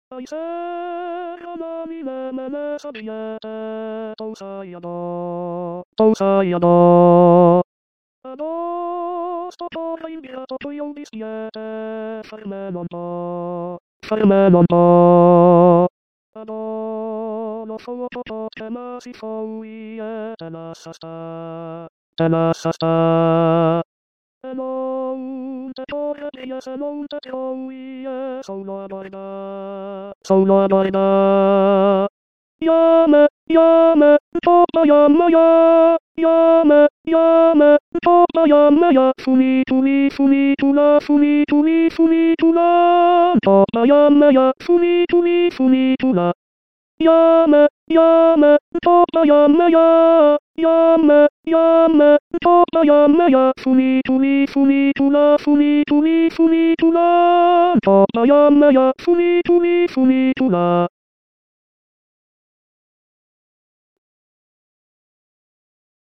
愛せ花見めめめさびえて東西やだ東西やだあのストとレインビアとと呼びすぎてファルメなんだファルメなんだあのそうとてましそういえてなさしたてなさしたnon te torre se non te trovi solo a guarda solo a guarda yame topa yama yame topa yama ya funitula topa yama ya funitula topa yama topa yama ya funitula topa yama ya funitula